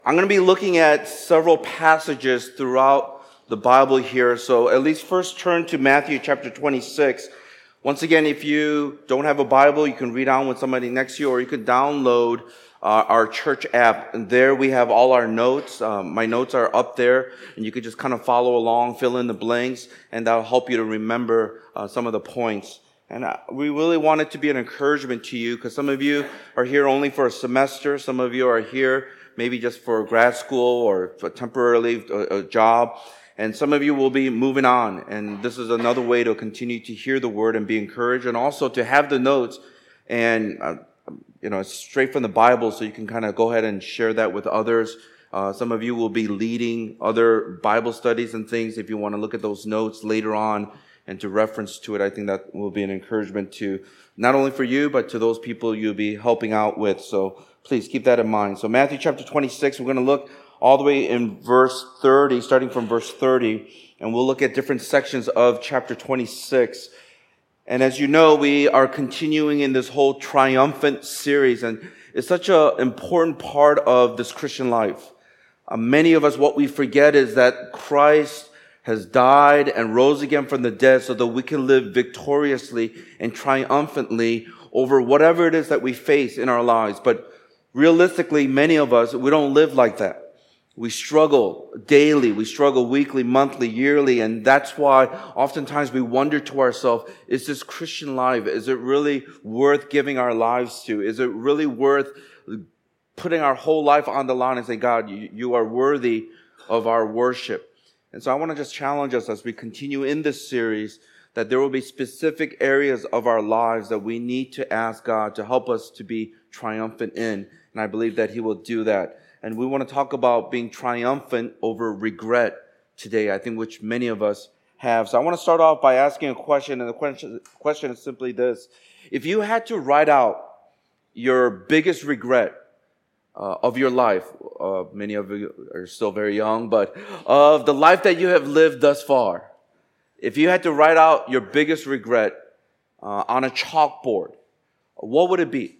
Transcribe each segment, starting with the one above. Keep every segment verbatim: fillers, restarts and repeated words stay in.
I'm going to be looking at several passages throughout the Bible here. So at least first turn to Matthew chapter twenty-six. Once again, if you don't have a Bible, you can read on with somebody next to you, or you can download uh, our church app. And there we have all our notes. Um, my notes are up there, and you can just kind of follow along, fill in the blanks, and that'll help you to remember uh, some of the points. And uh, we really want it to be an encouragement to you, because some of you are here only for a semester. Some of you are here maybe just for grad school or for temporarily a, a job. And some of you will be moving on. And this is another way to continue to hear the word and be encouraged, and also to have the notes and, uh, you know, it's straight from the Bible, so you can kind of go ahead and share that with others. Uh, some of you will be leading other Bible studies and things. If you want to look at those notes later on and to reference to it, I think that will be an encouragement to not only for you, but to those people you'll be helping out with. So please keep that in mind. So Matthew chapter twenty-six, we're going to look all the way in verse thirty, starting from verse thirty, and we'll look at different sections of chapter twenty-six. And as you know, we are continuing in this whole triumphant series, and it's such an important part of this Christian life. Uh, many of us, what we forget is that Christ has died and rose again from the dead so that we can live victoriously and triumphantly over whatever it is that we face in our lives. But realistically, many of us, we don't live like that. We struggle daily, we struggle weekly, monthly, yearly, and that's why oftentimes we wonder to ourselves, is this Christian life, is it really worth giving our lives to? Is it really worth putting our whole life on the line and saying, God, you, you are worthy of our worship? And so I want to just challenge us as we continue in this series that there will be specific areas of our lives that we need to ask God to help us to be triumphant in. And I believe that He will do that. And we want to talk about being triumphant over regret today, I think, which many of us have. So I want to start off by asking a question, and the question, question is simply this. If you had to write out your biggest regret uh, of your life, uh, many of you are still very young, but of the life that you have lived thus far, if you had to write out your biggest regret uh, on a chalkboard, what would it be?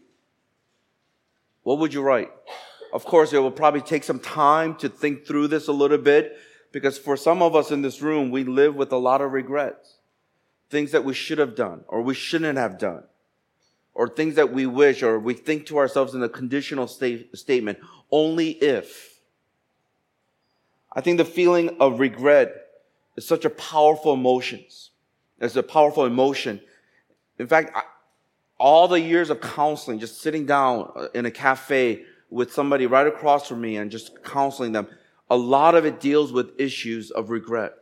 What would you write? Of course, it will probably take some time to think through this a little bit, because for some of us in this room, we live with a lot of regrets. Things that we should have done or we shouldn't have done, or things that we wish, or we think to ourselves in a conditional state, statement, only if. I think the feeling of regret is such a powerful emotion. It's a powerful emotion. In fact, I, all the years of counseling, just sitting down in a cafe with somebody right across from me and just counseling them, a lot of it deals with issues of regret.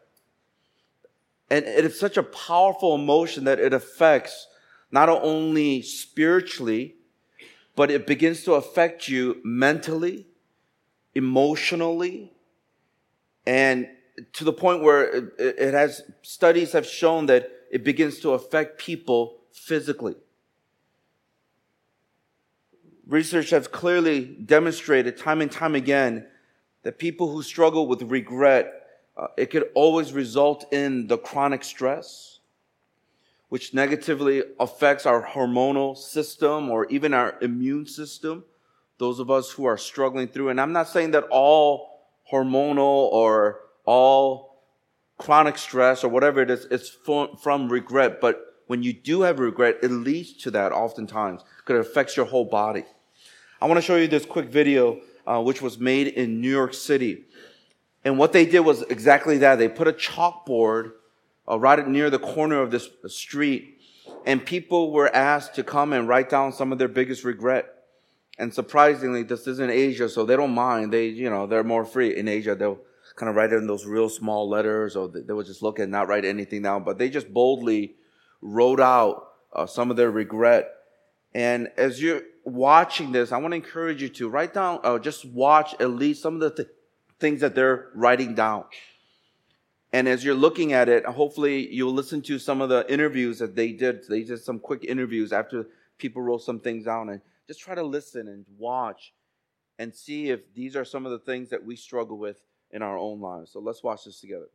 And it is such a powerful emotion that it affects not only spiritually, but it begins to affect you mentally, emotionally, and to the point where it, it has, studies have shown that it begins to affect people physically. Research has clearly demonstrated time and time again that people who struggle with regret, uh, it could always result in the chronic stress, which negatively affects our hormonal system or even our immune system, those of us who are struggling through. And I'm not saying that all hormonal or all chronic stress or whatever it is, it's from, from regret. But when you do have regret, it leads to that oftentimes because it affects your whole body. I want to show you this quick video, uh, which was made in New York City. And what they did was exactly that. They put a chalkboard uh, right near the corner of this street, and people were asked to come and write down some of their biggest regret. And surprisingly, this is in Asia, so they don't mind. They, you know, they're more free. In Asia, they'll kind of write it in those real small letters, or they will just look and not write anything down. But they just boldly wrote out uh, some of their regret. And as you're watching this, I want to encourage you to write down, uh, just watch at least some of the th- things that they're writing down. And as you're looking at it, hopefully you'll listen to some of the interviews that they did. They did some quick interviews after people wrote some things down, and just try to listen and watch and see if these are some of the things that we struggle with in our own lives. So let's watch this together.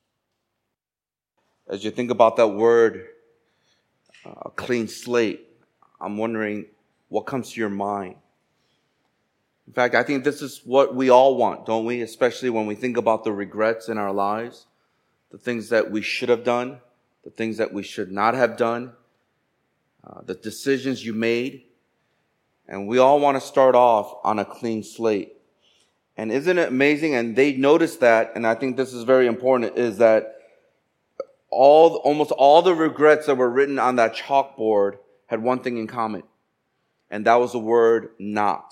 As you think about that word, uh, clean slate, I'm wondering what comes to your mind. In fact, I think this is what we all want, don't we? Especially when we think about the regrets in our lives, the things that we should have done, the things that we should not have done, uh, the decisions you made. And we all want to start off on a clean slate. And isn't it amazing? And they noticed that, and I think this is very important, is that all, almost all the regrets that were written on that chalkboard had one thing in common. And that was the word not.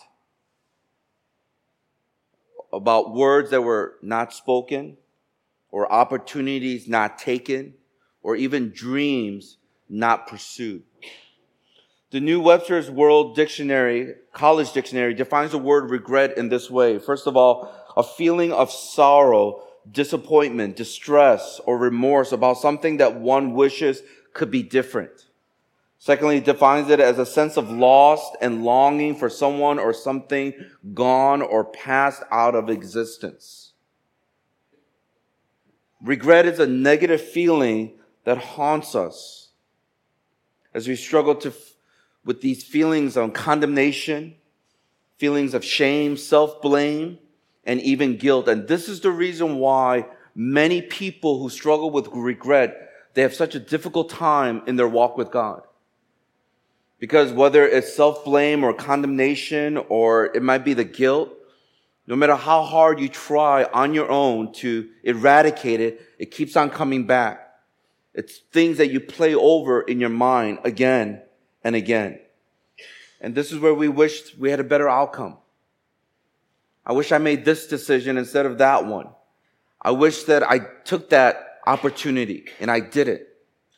About words that were not spoken, or opportunities not taken, or even dreams not pursued. The New Webster's World Dictionary, College Dictionary, defines the word regret in this way. First of all, a feeling of sorrow, disappointment, distress, or remorse about something that one wishes could be different. Secondly, it defines it as a sense of loss and longing for someone or something gone or passed out of existence. Regret is a negative feeling that haunts us as we struggle to, with these feelings of condemnation, feelings of shame, self-blame, and even guilt. And this is the reason why many people who struggle with regret, they have such a difficult time in their walk with God. Because whether it's self-blame or condemnation, or it might be the guilt, no matter how hard you try on your own to eradicate it, it keeps on coming back. It's things that you play over in your mind again and again. And this is where we wished we had a better outcome. I wish I made this decision instead of that one. I wish that I took that opportunity and I did it.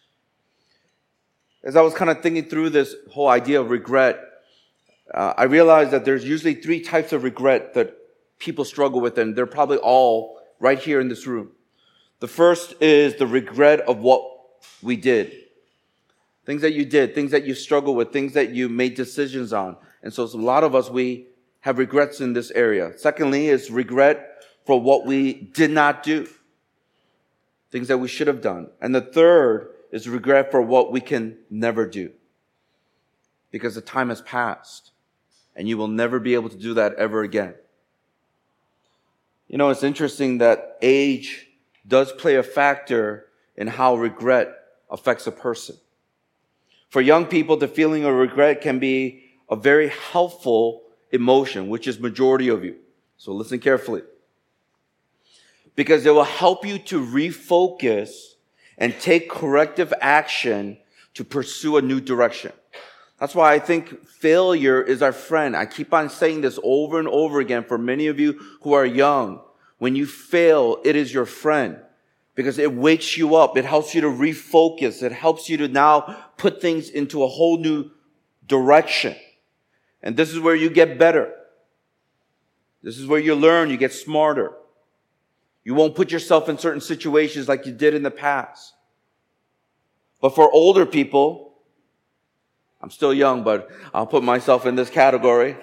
As I was kind of thinking through this whole idea of regret, uh, I realized that there's usually three types of regret that people struggle with, and they're probably all right here in this room. The first is the regret of what we did. Things that you did, things that you struggle with, things that you made decisions on. And so a lot of us, we have regrets in this area. Secondly is regret for what we did not do. Things that we should have done. And the third is regret for what we can never do. Because the time has passed. And you will never be able to do that ever again. You know, it's interesting that age does play a factor in how regret affects a person. For young people, the feeling of regret can be a very helpful emotion, which is majority of you. So listen carefully. Because it will help you to refocus and take corrective action to pursue a new direction. That's why I think failure is our friend. I keep on saying this over and over again for many of you who are young. When you fail, it is your friend because it wakes you up. It helps you to refocus. It helps you to now put things into a whole new direction. And this is where you get better. This is where you learn, you get smarter. You won't put yourself in certain situations like you did in the past. But for older people, I'm still young, but I'll put myself in this category.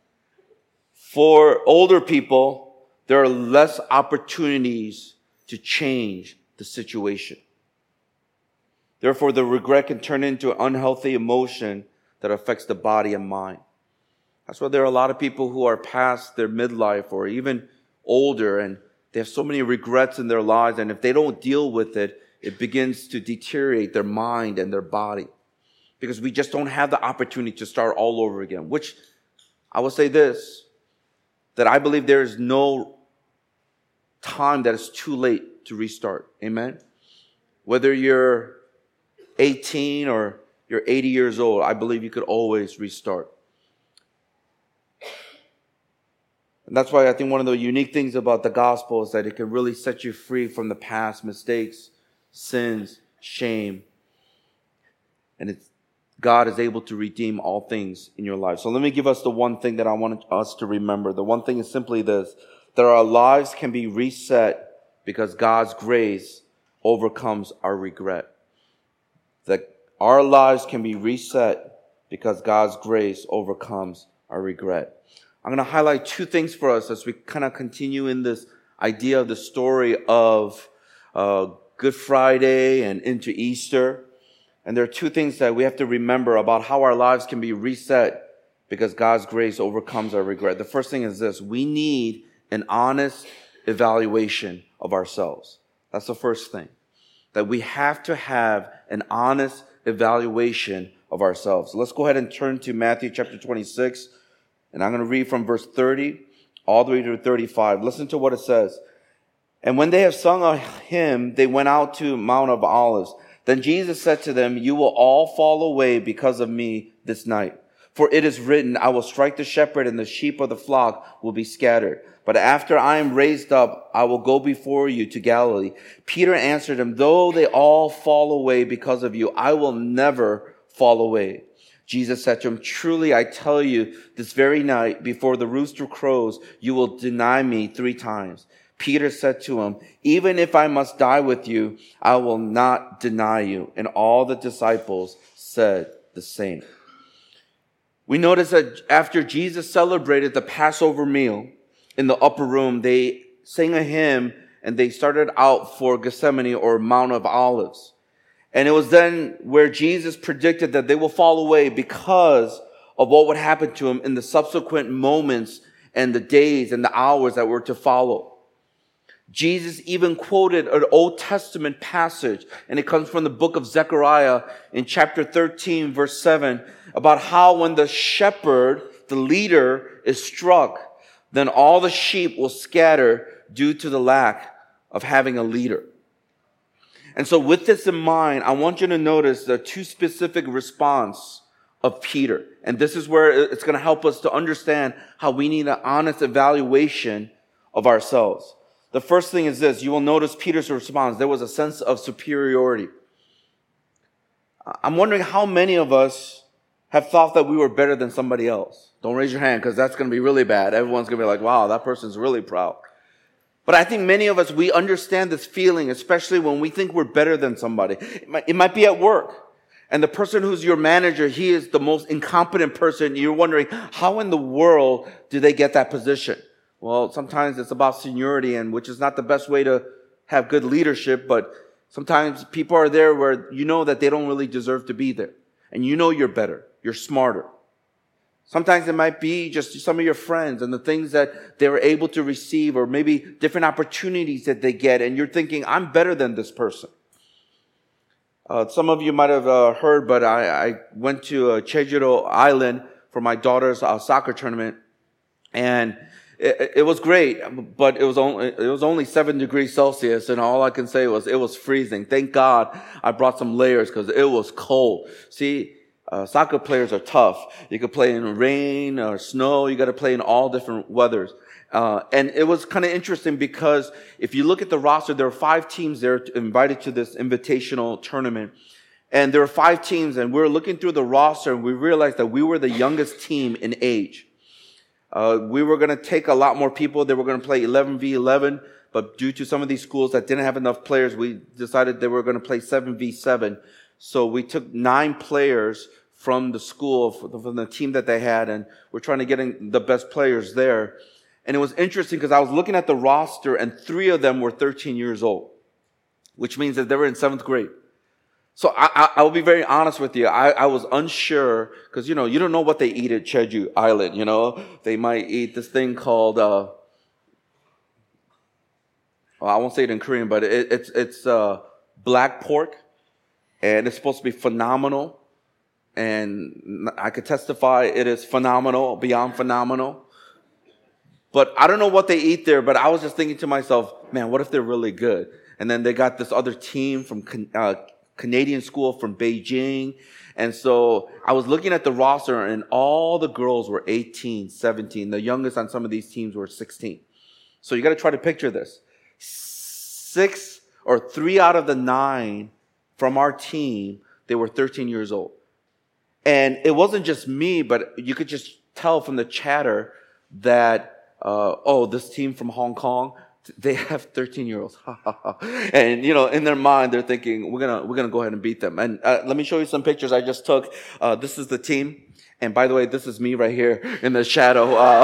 For older people, there are less opportunities to change the situation. Therefore, the regret can turn into an unhealthy emotion that affects the body and mind. That's why there are a lot of people who are past their midlife or even older, and they have so many regrets in their lives, and if they don't deal with it, it begins to deteriorate their mind and their body. Because we just don't have the opportunity to start all over again. Which, I will say this, that I believe there is no time that is too late to restart. Amen? Whether you're eighteen or you're eighty years old, I believe you could always restart. And that's why I think one of the unique things about the gospel is that it can really set you free from the past mistakes, sins, shame. And it's, God is able to redeem all things in your life. So let me give us the one thing that I want us to remember. The one thing is simply this, that our lives can be reset because God's grace overcomes our regret. That our lives can be reset because God's grace overcomes our regret. I'm going to highlight two things for us as we kind of continue in this idea of the story of uh, Good Friday and into Easter. And there are two things that we have to remember about how our lives can be reset because God's grace overcomes our regret. The first thing is this: we need an honest evaluation of ourselves. That's the first thing. That we have to have an honest evaluation of ourselves. Let's go ahead and turn to Matthew chapter twenty-six, and I'm going to read from verse thirty all the way to thirty-five. Listen to what it says. And when they have sung a hymn, they went out to Mount of Olives. Then Jesus said to them, "You will all fall away because of me this night. For it is written, I will strike the shepherd, and the sheep of the flock will be scattered. But after I am raised up, I will go before you to Galilee." Peter answered him, "Though they all fall away because of you, I will never fall away." Jesus said to him, "Truly I tell you, this very night, before the rooster crows, you will deny me three times." Peter said to him, "Even if I must die with you, I will not deny you." And all the disciples said the same. We notice that after Jesus celebrated the Passover meal in the upper room, they sang a hymn and they started out for Gethsemane or Mount of Olives. And it was then where Jesus predicted that they will fall away because of what would happen to him in the subsequent moments and the days and the hours that were to follow. Jesus even quoted an Old Testament passage, and it comes from the book of Zechariah in chapter thirteen, verse seven, about how when the shepherd, the leader, is struck, then all the sheep will scatter due to the lack of having a leader. And so with this in mind, I want you to notice the two specific response of Peter. And this is where it's going to help us to understand how we need an honest evaluation of ourselves. The first thing is this: you will notice Peter's response. There was a sense of superiority. I'm wondering how many of us have thought that we were better than somebody else. Don't raise your hand, because that's going to be really bad. Everyone's going to be like, wow, that person's really proud. But I think many of us, we understand this feeling, especially when we think we're better than somebody. It might, it might be at work. And the person who's your manager, he is the most incompetent person. You're wondering, how in the world do they get that position? Well, sometimes it's about seniority, and which is not the best way to have good leadership, but sometimes people are there where you know that they don't really deserve to be there. And you know you're better. You're smarter. Sometimes it might be just some of your friends and the things that they were able to receive, or maybe different opportunities that they get, and you're thinking, I'm better than this person. Uh, some of you might have uh, heard, but I, I went to uh, Jeju Island for my daughter's uh, soccer tournament, and It, it was great, but it was only, it was only seven degrees Celsius, and all I can say was it was freezing. Thank God I brought some layers, because it was cold. See, uh, soccer players are tough. You could play in rain or snow. You got to play in all different weathers. Uh, and it was kind of interesting because if you look at the roster, there were five teams there invited to this invitational tournament. And there were five teams, and we were looking through the roster, and we realized that we were the youngest team in age. Uh, we were going to take a lot more people. They were going to play eleven v eleven, but due to some of these schools that didn't have enough players, we decided they were going to play seven v seven. So we took nine players from the school, from the team that they had, and we're trying to get in the best players there. And it was interesting because I was looking at the roster, and three of them were thirteen years old, which means that they were in seventh grade. So I, I, I will be very honest with you. I, I was unsure because, you know, you don't know what they eat at Jeju Island, you know. They might eat this thing called, uh, well, I won't say it in Korean, but it, it's, it's, uh, black pork, and it's supposed to be phenomenal. And I could testify it is phenomenal, beyond phenomenal. But I don't know what they eat there, but I was just thinking to myself, man, what if they're really good? And then they got this other team from, uh, Canadian school from Beijing. And so I was looking at the roster, and all the girls were eighteen, seventeen. The youngest on some of these teams were sixteen. So you got to try to picture this. Six or three out of the nine from our team, they were thirteen years old. And it wasn't just me, but you could just tell from the chatter that, uh, oh, this team from Hong Kong, they have thirteen year olds. And, you know, in their mind, they're thinking, we're going to, we're going to go ahead and beat them. And, uh, let me show you some pictures I just took. Uh, this is the team. And by the way, this is me right here in the shadow. Uh,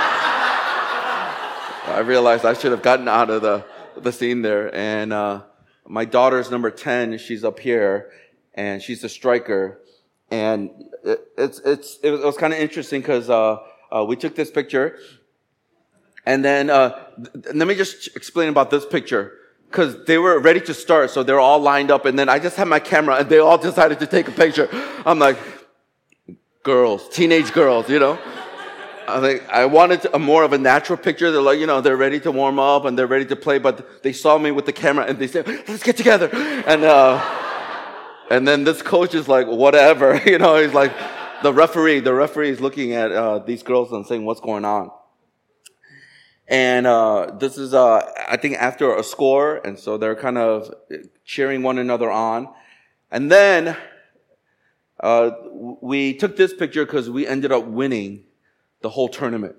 I realized I should have gotten out of the, the scene there. And, uh, my daughter's number ten. She's up here, and she's a striker. And it, it's, it's, it was, it was kind of interesting because, uh, uh, we took this picture. And then, uh, th- let me just explain about this picture. Cause they were ready to start. So they're all lined up. And then I just had my camera and they all decided to take a picture. I'm like, girls, teenage girls, you know. I think I wanted a more of a natural picture. They're like, you know, they're ready to warm up and they're ready to play, but they saw me with the camera and they said, let's get together. And, uh, and then this coach is like, whatever, you know, he's like, the referee, the referee is looking at, uh, these girls and saying, what's going on? And, uh, this is, uh, I think after a score. And so they're kind of cheering one another on. And then, uh, we took this picture because we ended up winning the whole tournament.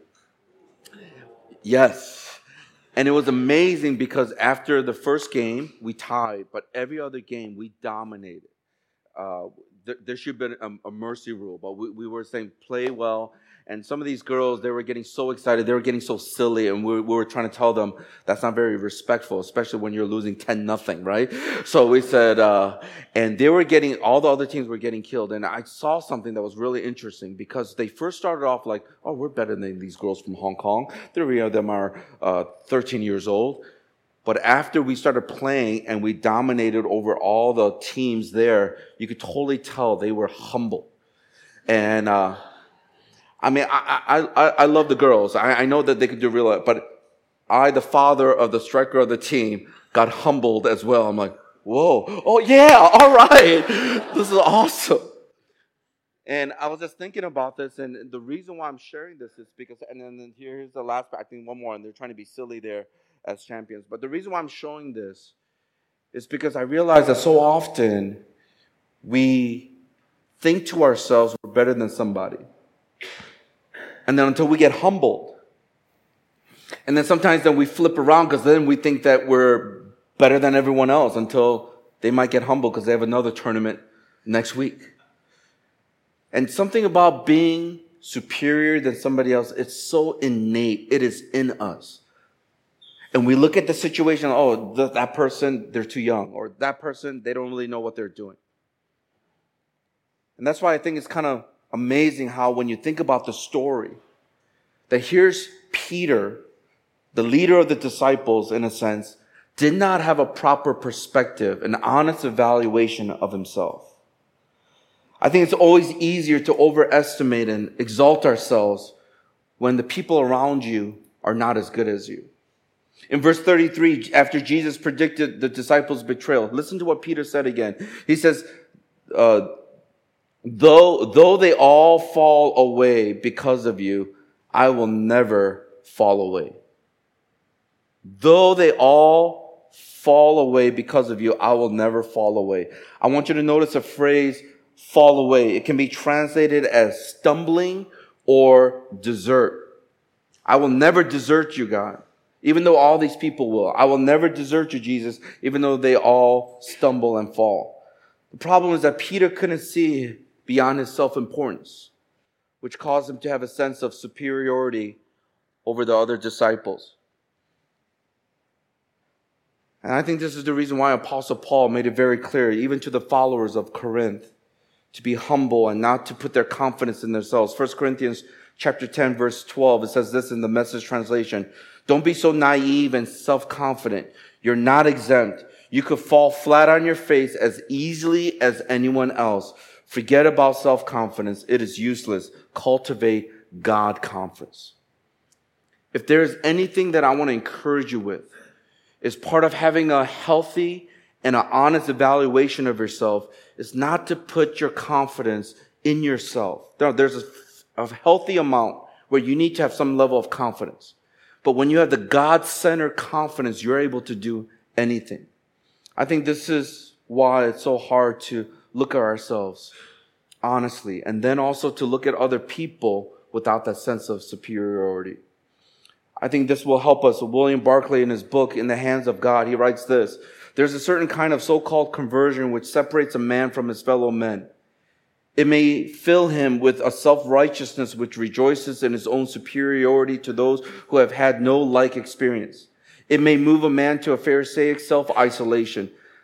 Yes. And it was amazing because after the first game, we tied, but every other game, we dominated. Uh, th- there should have been a, a mercy rule, but we, we were saying play well. And some of these girls, they were getting so excited. They were getting so silly. And we, we were trying to tell them that's not very respectful, especially when you're losing ten nothing, right? So we said, uh, and they were getting, all the other teams were getting killed. And I saw something that was really interesting because they first started off like, oh, we're better than these girls from Hong Kong. Three of them are uh, thirteen years old. But after we started playing and we dominated over all the teams there, you could totally tell they were humble. And, uh, I mean, I, I, I love the girls. I, I know that they could do real, but I, the father of the striker of the team, got humbled as well. I'm like, whoa, oh yeah, all right. This is awesome. And I was just thinking about this, and the reason why I'm sharing this is because, and then here's the last, I think one more, and they're trying to be silly there as champions. But the reason why I'm showing this is because I realize that so often we think to ourselves we're better than somebody. And then until we get humbled. And then sometimes then we flip around because then we think that we're better than everyone else until they might get humbled because they have another tournament next week. And something about being superior than somebody else, it's so innate. It is in us. And we look at the situation, oh, th- that person, they're too young. Or that person, they don't really know what they're doing. And that's why I think it's kind of amazing how when you think about the story, that here's Peter, the leader of the disciples in a sense, did not have a proper perspective, an honest evaluation of himself. I think it's always easier to overestimate and exalt ourselves when the people around you are not as good as you. In verse thirty-three, after Jesus predicted the disciples' betrayal, listen to what Peter said again. He says, uh, Though, though they all fall away because of you, I will never fall away. Though they all fall away because of you, I will never fall away. I want you to notice a phrase, fall away. It can be translated as stumbling or desert. I will never desert you, God, even though all these people will. I will never desert you, Jesus, even though they all stumble and fall. The problem is that Peter couldn't see beyond his self-importance, which caused him to have a sense of superiority over the other disciples. And I think this is the reason why Apostle Paul made it very clear, even to the followers of Corinth, to be humble and not to put their confidence in themselves. First Corinthians chapter ten, verse twelve, it says this in the Message translation. Don't be so naive and self-confident. You're not exempt. You could fall flat on your face as easily as anyone else. Forget about self-confidence. It is useless. Cultivate God confidence. If there's anything that I want to encourage you with, is part of having a healthy and an honest evaluation of yourself, is not to put your confidence in yourself. There's a, a healthy amount where you need to have some level of confidence. But when you have the God-centered confidence, you're able to do anything. I think this is why it's so hard to look at ourselves honestly, and then also to look at other people without that sense of superiority. I think this will help us. William Barclay, in his book, In the Hands of God, he writes this: there's a certain kind of so-called conversion which separates a man from his fellow men. It may fill him with a self-righteousness which rejoices in his own superiority to those who have had no like experience. It may move a man to a Pharisaic self-isolation.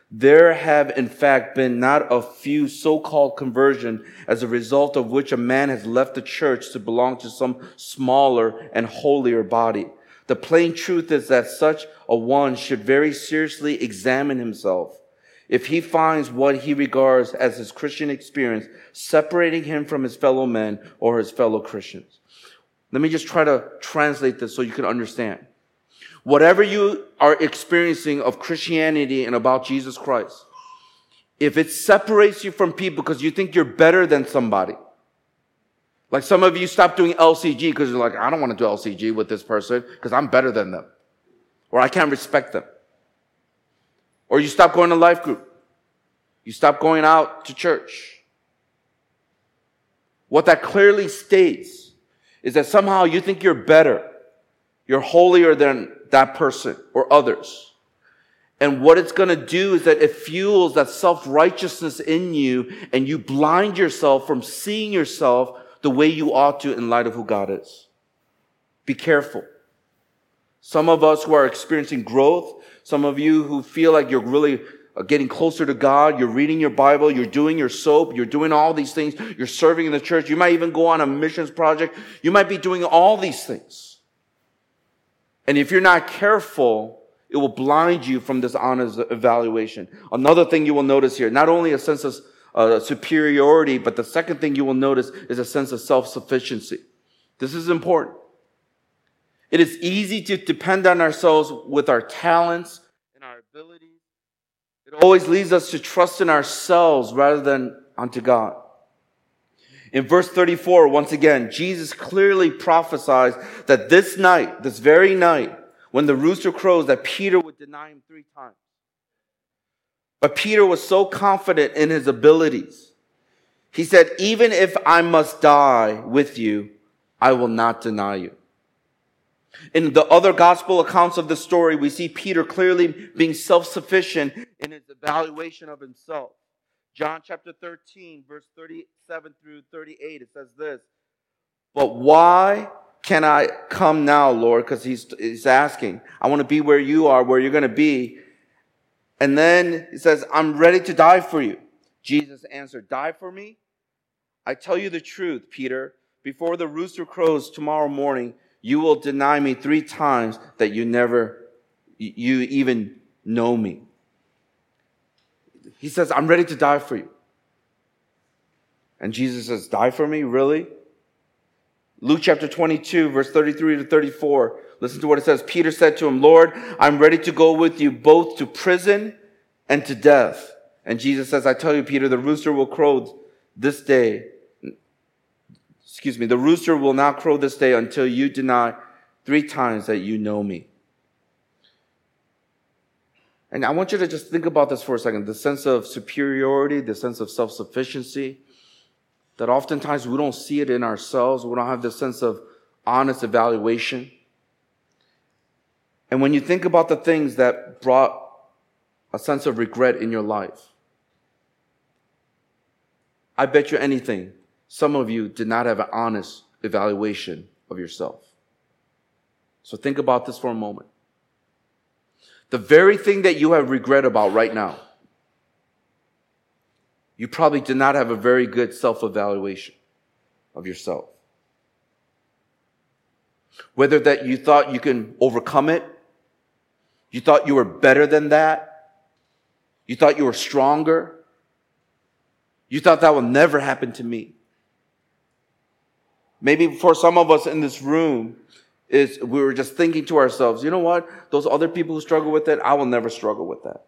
There have in fact been not a few so-called conversions as a result of which a man has left the church to belong to some smaller and holier body. The plain truth is that such a one should very seriously examine himself. If he finds what he regards as his Christian experience separating him from his fellow men or his fellow Christians. Let me just try to translate this so you can understand. Whatever you are experiencing of Christianity and about Jesus Christ, if it separates you from people because you think you're better than somebody, like some of you stop doing L C G because you're like, I don't want to do L C G with this person because I'm better than them, or I can't respect them. Or you stop going to life group. You stop going out to church. What that clearly states is that somehow you think you're better. You're holier than that person or others. And what it's going to do is that it fuels that self-righteousness in you, and you blind yourself from seeing yourself the way you ought to in light of who God is. Be careful. Some of us who are experiencing growth, some of you who feel like you're really getting closer to God, you're reading your Bible, you're doing your soap, you're doing all these things, you're serving in the church, you might even go on a missions project, you might be doing all these things. And if you're not careful, it will blind you from this honest evaluation. Another thing you will notice here, not only a sense of uh, superiority, but the second thing you will notice is a sense of self-sufficiency. This is important. It is easy to depend on ourselves with our talents and our abilities. It always leads us to trust in ourselves rather than unto God. In verse thirty-four, once again, Jesus clearly prophesies that this night, this very night, when the rooster crows, that Peter would deny him three times. But Peter was so confident in his abilities. He said, even if I must die with you, I will not deny you. In the other gospel accounts of the story, we see Peter clearly being self-sufficient in his evaluation of himself. John chapter thirteen, verse thirty-seven through thirty-eight, it says this, but why can I come now, Lord? Because he's, he's asking, I want to be where you are, where you're going to be. And then he says, I'm ready to die for you. Jesus answered, die for me? I tell you the truth, Peter, before the rooster crows tomorrow morning, you will deny me three times that you never, you even know me. He says, I'm ready to die for you. And Jesus says, die for me? Really? Luke chapter twenty-two, verse thirty-three to thirty-four. Listen to what it says. Peter said to him, Lord, I'm ready to go with you both to prison and to death. And Jesus says, I tell you, Peter, the rooster will crow this day. Excuse me, the rooster will not crow this day until you deny three times that you know me. And I want you to just think about this for a second. The sense of superiority, the sense of self-sufficiency, that oftentimes we don't see it in ourselves. We don't have this sense of honest evaluation. And when you think about the things that brought a sense of regret in your life, I bet you anything, some of you did not have an honest evaluation of yourself. So think about this for a moment. The very thing that you have regret about right now, you probably did not have a very good self-evaluation of yourself. Whether that you thought you can overcome it, you thought you were better than that, you thought you were stronger, you thought that will never happen to me. Maybe for some of us in this room, is we were just thinking to ourselves, you know what? Those other people who struggle with it, I will never struggle with that.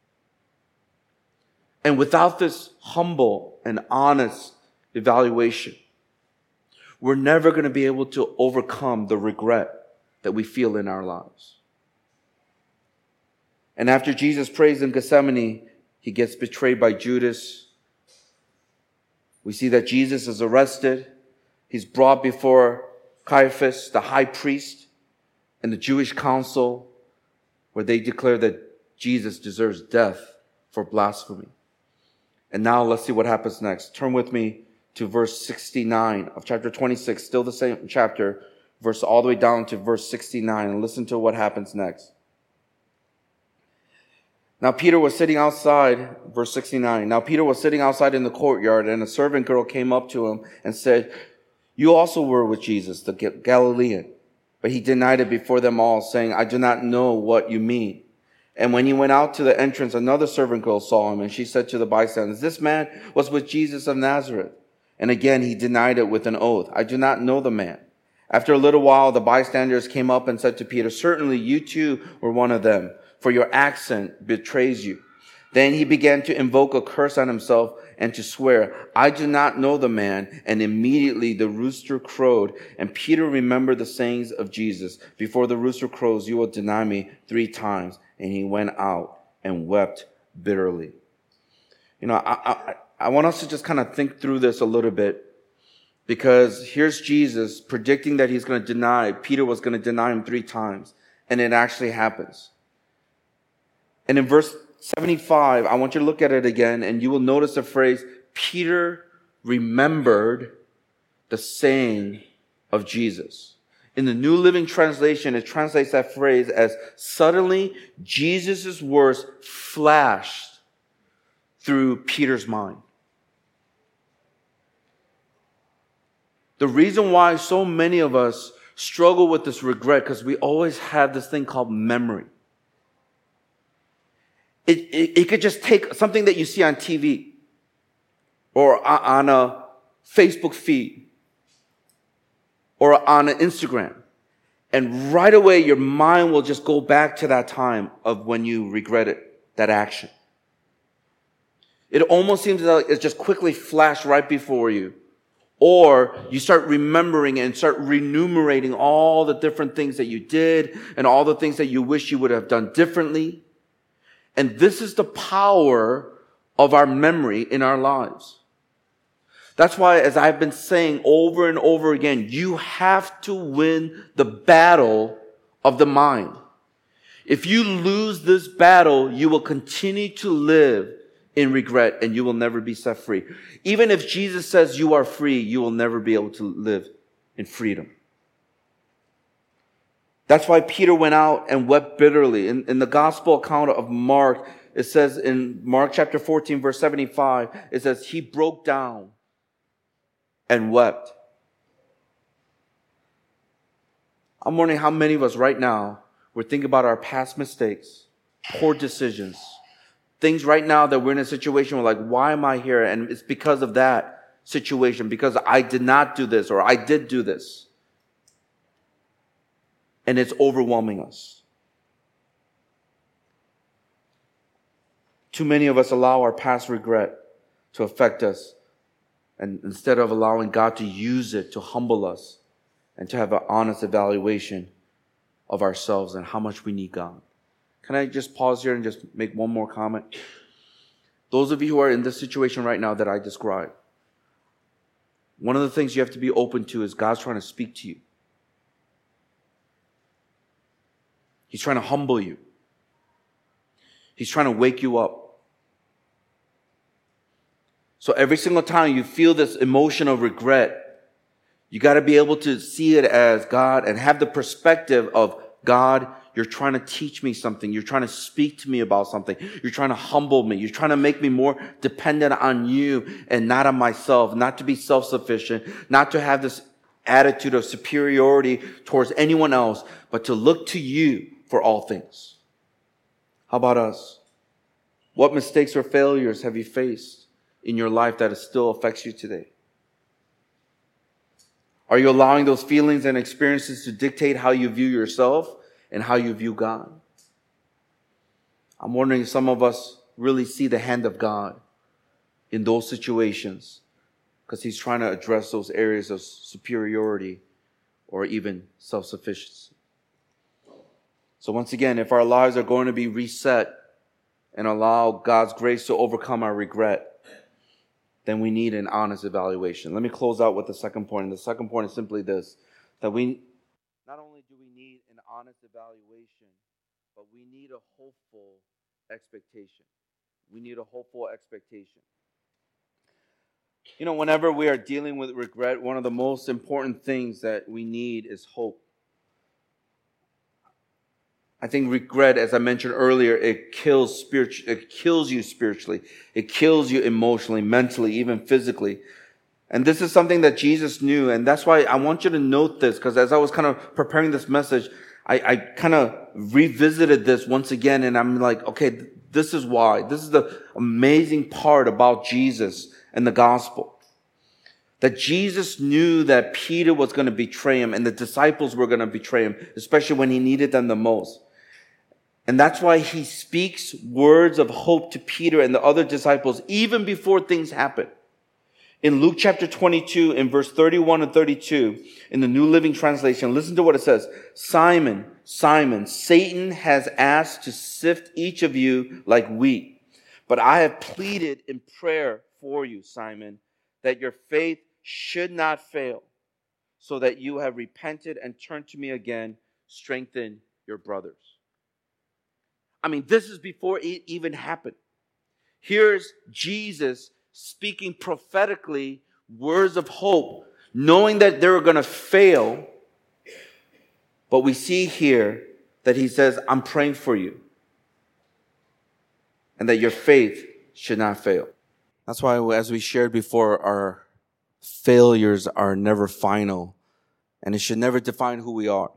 And without this humble and honest evaluation, we're never going to be able to overcome the regret that we feel in our lives. And after Jesus prays in Gethsemane, he gets betrayed by Judas. We see that Jesus is arrested. He's brought before Caiaphas, the high priest, and the Jewish council, where they declare that Jesus deserves death for blasphemy. And now let's see what happens next. Turn with me to verse sixty-nine of chapter twenty-six, still the same chapter, verse all the way down to verse sixty-nine, and listen to what happens next. Now Peter was sitting outside, verse sixty-nine. Now Peter was sitting outside in the courtyard, and a servant girl came up to him and said, "You also were with Jesus, the Galilean." But he denied it before them all, saying, "I do not know what you mean." And when he went out to the entrance, another servant girl saw him, and she said to the bystanders, "This man was with Jesus of Nazareth." And again he denied it with an oath, "I do not know the man." After a little while, the bystanders came up and said to Peter, "Certainly you too were one of them, for your accent betrays you." Then he began to invoke a curse on himself and to swear, "I do not know the man." And immediately the rooster crowed. And Peter remembered the sayings of Jesus, "Before the rooster crows, you will deny me three times." And he went out and wept bitterly. You know, I, I, I want us to just kind of think through this a little bit, because here's Jesus predicting that he's going to deny, Peter was going to deny him three times. And it actually happens. And in verse seventy-five, I want you to look at it again, and you will notice the phrase, Peter remembered the saying of Jesus. In the New Living Translation, it translates that phrase as, suddenly Jesus' words flashed through Peter's mind. The reason why so many of us struggle with this regret, because we always have this thing called memory. It, it, it could just take something that you see on T V or on a Facebook feed or on an Instagram. And right away, your mind will just go back to that time of when you regretted that action. It almost seems like it just quickly flashed right before you. Or you start remembering and start renumerating all the different things that you did and all the things that you wish you would have done differently. And this is the power of our memory in our lives. That's why, as I've been saying over and over again, you have to win the battle of the mind. If you lose this battle, you will continue to live in regret and you will never be set free. Even if Jesus says you are free, you will never be able to live in freedom. That's why Peter went out and wept bitterly. In, in the gospel account of Mark, it says in Mark chapter fourteen, verse seventy-five, it says, he broke down and wept. I'm wondering how many of us right now, we're thinking about our past mistakes, poor decisions, things right now that we're in a situation where like, why am I here? And it's because of that situation, because I did not do this or I did do this. And it's overwhelming us. Too many of us allow our past regret to affect us, and instead of allowing God to use it to humble us and to have an honest evaluation of ourselves and how much we need God. Can I just pause here and just make one more comment? Those of you who are in this situation right now that I described, one of the things you have to be open to is God's trying to speak to you. He's trying to humble you. He's trying to wake you up. So every single time you feel this emotion of regret, you got to be able to see it as God and have the perspective of God, you're trying to teach me something. You're trying to speak to me about something. You're trying to humble me. You're trying to make me more dependent on you and not on myself, not to be self-sufficient, not to have this attitude of superiority towards anyone else, but to look to you for all things. How about us? What mistakes or failures have you faced in your life that it still affects you today? Are you allowing those feelings and experiences to dictate how you view yourself and how you view God? I'm wondering if some of us really see the hand of God in those situations because He's trying to address those areas of superiority or even self-sufficiency. So once again, if our lives are going to be reset and allow God's grace to overcome our regret, then we need an honest evaluation. Let me close out with the second point. And the second point is simply this, that we not only do we need an honest evaluation, but we need a hopeful expectation. We need a hopeful expectation. You know, whenever we are dealing with regret, one of the most important things that we need is hope. I think regret, as I mentioned earlier, it kills spirit, it kills you spiritually. It kills you emotionally, mentally, even physically. And this is something that Jesus knew. And that's why I want you to note this, because as I was kind of preparing this message, I, I kind of revisited this once again. And I'm like, okay, this is why. This is the amazing part about Jesus and the gospel. That Jesus knew that Peter was going to betray him and the disciples were going to betray him, especially when he needed them the most. And that's why he speaks words of hope to Peter and the other disciples even before things happen. In Luke chapter twenty-two, in verse thirty-one and thirty-two, in the New Living Translation, listen to what it says. Simon, Simon, Satan has asked to sift each of you like wheat. But I have pleaded in prayer for you, Simon, that your faith should not fail, so that you have repented and turned to me again. Strengthen your brothers. I mean, this is before it even happened. Here's Jesus speaking prophetically words of hope, knowing that they're going to fail. But we see here that he says, I'm praying for you, and that your faith should not fail. That's why, as we shared before, our failures are never final, and it should never define who we are.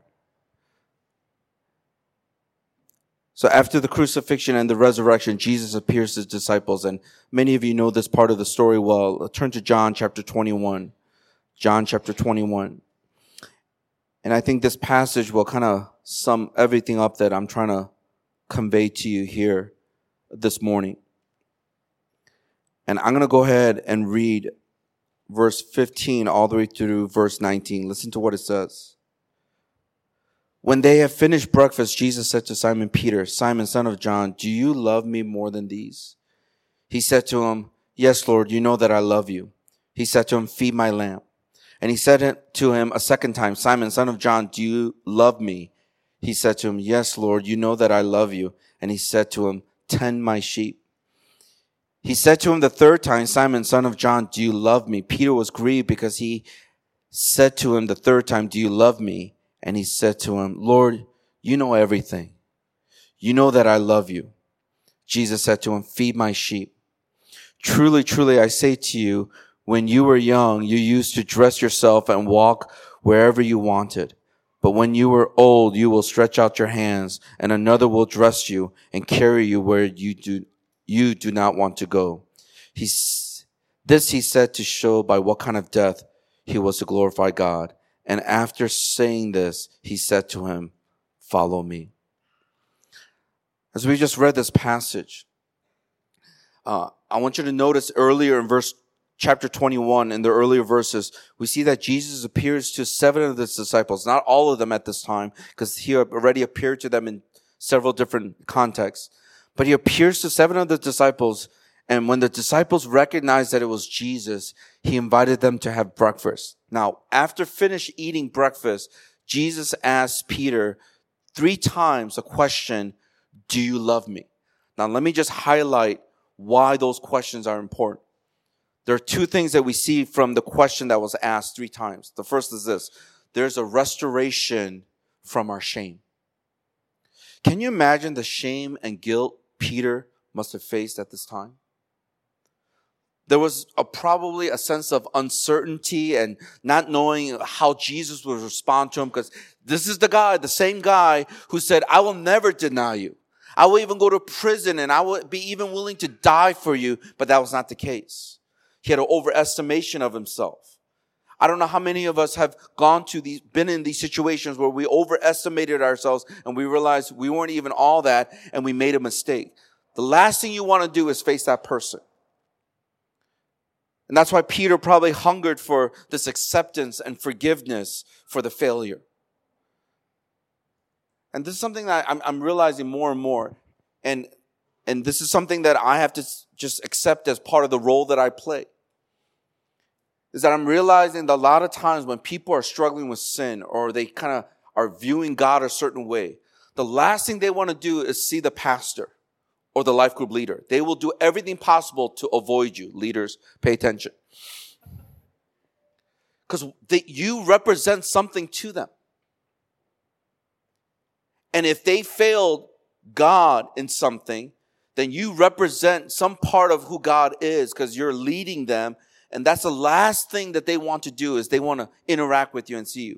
So after the crucifixion and the resurrection, Jesus appears to his disciples, and many of you know this part of the story well. Turn to John chapter twenty-one. John chapter twenty-one. And I think this passage will kind of sum everything up that I'm trying to convey to you here this morning. And I'm going to go ahead and read verse fifteen all the way through verse nineteen. Listen to what it says. When they had finished breakfast, Jesus said to Simon Peter, Simon, son of John, do you love me more than these? He said to him, yes, Lord, you know that I love you. He said to him, feed my lamb. And he said to him a second time, Simon, son of John, do you love me? He said to him, yes, Lord, you know that I love you. And he said to him, tend my sheep. He said to him the third time, Simon, son of John, do you love me? Peter was grieved because he said to him the third time, do you love me? And he said to him, Lord, you know everything. You know that I love you. Jesus said to him, feed my sheep. Truly, truly, I say to you, when you were young, you used to dress yourself and walk wherever you wanted. But when you were old, you will stretch out your hands, and another will dress you and carry you where you do, you do not want to go. He, this he said to show by what kind of death he was to glorify God. And after saying this, he said to him, follow me. As we just read this passage, uh, I want you to notice earlier in verse chapter twenty-one, in the earlier verses, we see that Jesus appears to seven of his disciples, not all of them at this time, because he already appeared to them in several different contexts. But he appears to seven of the disciples, and when the disciples recognized that it was Jesus, he invited them to have breakfast. Now, after finished eating breakfast, Jesus asked Peter three times a question, do you love me? Now, let me just highlight why those questions are important. There are two things that we see from the question that was asked three times. The first is this: there's a restoration from our shame. Can you imagine the shame and guilt Peter must have faced at this time? There was a, probably a sense of uncertainty and not knowing how Jesus would respond to him, because this is the guy, the same guy who said, I will never deny you. I will even go to prison and I will be even willing to die for you. But that was not the case. He had an overestimation of himself. I don't know how many of us have gone to these, been in these situations where we overestimated ourselves and we realized we weren't even all that and we made a mistake. The last thing you want to do is face that person. And that's why Peter probably hungered for this acceptance and forgiveness for the failure. And this is something that I'm, I'm realizing more and more. And, and this is something that I have to just accept as part of the role that I play. Is that I'm realizing that a lot of times when people are struggling with sin or they kind of are viewing God a certain way, the last thing they want to do is see the pastor or the life group leader. They will do everything possible to avoid you. Leaders, pay attention. Because you represent something to them. And if they failed God in something, then you represent some part of who God is because you're leading them. And that's the last thing that they want to do is they want to interact with you and see you.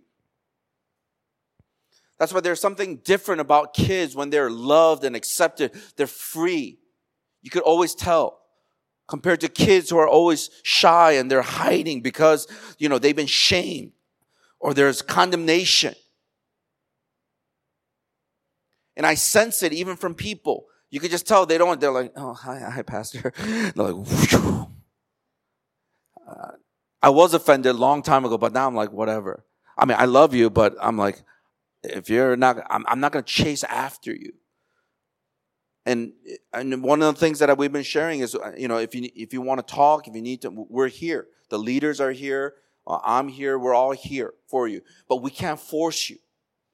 That's why there's something different about kids when they're loved and accepted. They're free. You could always tell. Compared to kids who are always shy and they're hiding because, you know, they've been shamed or there's condemnation. And I sense it even from people. You could just tell they don't, they're like, oh, hi, hi, Pastor. They're like, whew. Uh, I was offended a long time ago, but now I'm like, whatever. I mean, I love you, but I'm like, if you're not, I'm, I'm not going to chase after you. And and one of the things that we've been sharing is, you know, if you if you want to talk, if you need to, we're here. The leaders are here. Uh, I'm here. We're all here for you. But we can't force you.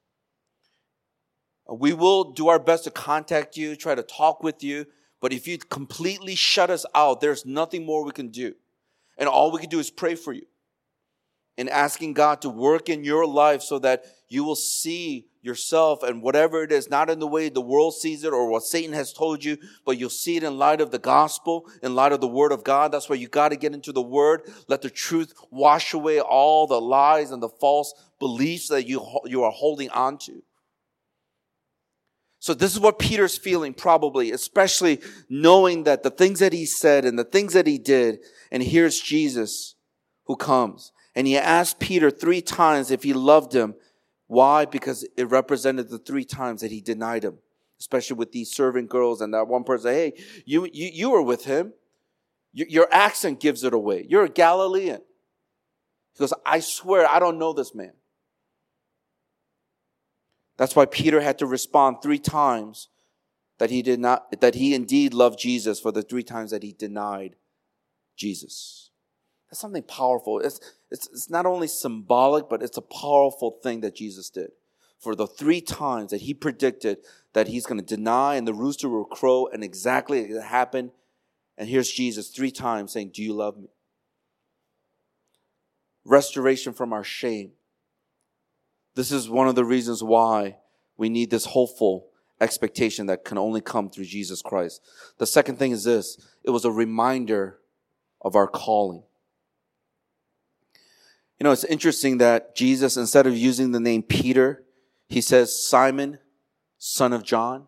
We will do our best to contact you, try to talk with you. But if you completely shut us out, there's nothing more we can do. And all we can do is pray for you. And asking God to work in your life so that you will see yourself and whatever it is, not in the way the world sees it or what Satan has told you, but you'll see it in light of the gospel, in light of the word of God. That's why you got to get into the word. Let the truth wash away all the lies and the false beliefs that you, you are holding on to. So this is what Peter's feeling probably, especially knowing that the things that he said and the things that he did, and here's Jesus who comes. And he asked Peter three times if he loved him. Why? Because it represented the three times that he denied him, especially with these servant girls and that one person. Hey, you you, you were with him. Your, your accent gives it away. You're a Galilean. He goes, I swear I don't know this man. That's why Peter had to respond three times that he did not, that he indeed loved Jesus for the three times that he denied Jesus. That's something powerful. It's, it's, it's not only symbolic, but it's a powerful thing that Jesus did. For the three times that he predicted that he's going to deny and the rooster will crow, and exactly it happened. And here's Jesus three times saying, do you love me? Restoration from our shame. This is one of the reasons why we need this hopeful expectation that can only come through Jesus Christ. The second thing is this. It was a reminder of our calling. You know, it's interesting that Jesus, instead of using the name Peter, he says, Simon, son of John.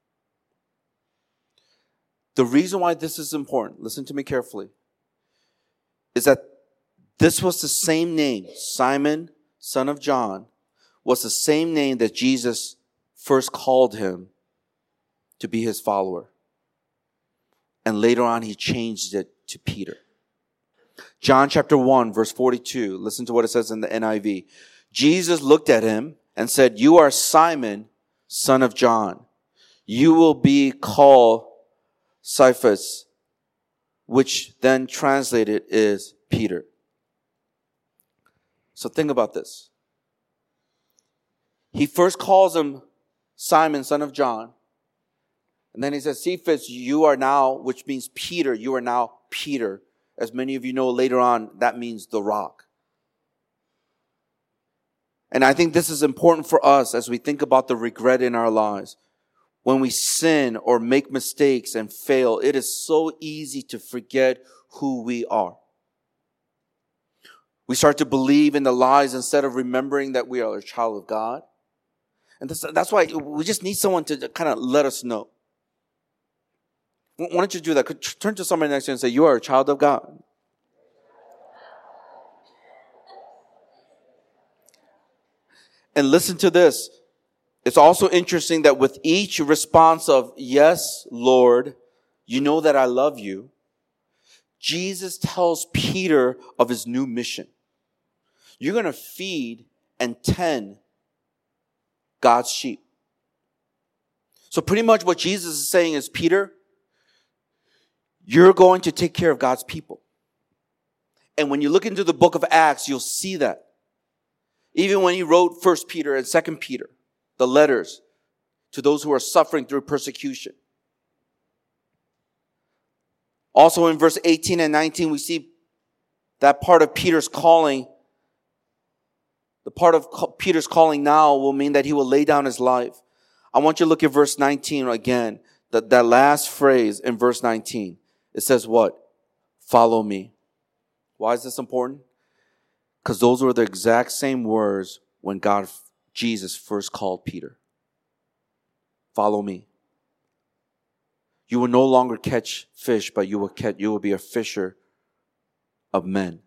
The reason why this is important, listen to me carefully, is that this was the same name, Simon, son of John, was the same name that Jesus first called him to be his follower. And later on, he changed it to Peter. John chapter one, verse forty-two. Listen to what it says in the N I V. Jesus looked at him and said, you are Simon, son of John. You will be called Cephas, which then translated is Peter. So think about this. He first calls him Simon, son of John. And then he says, Cephas, you are now, which means Peter, you are now Peter. As many of you know later on, that means the rock. And I think this is important for us as we think about the regret in our lives. When we sin or make mistakes and fail, it is so easy to forget who we are. We start to believe in the lies instead of remembering that we are a child of God. And that's, that's why we just need someone to kind of let us know. Why don't you do that? Turn to somebody next to you and say, you are a child of God. And listen to this. It's also interesting that with each response of, yes, Lord, you know that I love you, Jesus tells Peter of his new mission. You're going to feed and tend God's sheep. So pretty much what Jesus is saying is, Peter, you're going to take care of God's people. And when you look into the book of Acts, you'll see that. Even when he wrote First Peter and Second Peter, the letters to those who are suffering through persecution. Also in verse eighteen and nineteen, we see that part of Peter's calling. The part of Peter's calling now will mean that he will lay down his life. I want you to look at verse nineteen again. That, that last phrase in verse nineteen. It says what? Follow me. Why is this important? Because those were the exact same words when God, Jesus first called Peter. Follow me. You will no longer catch fish, but you will catch, you will be a fisher of men.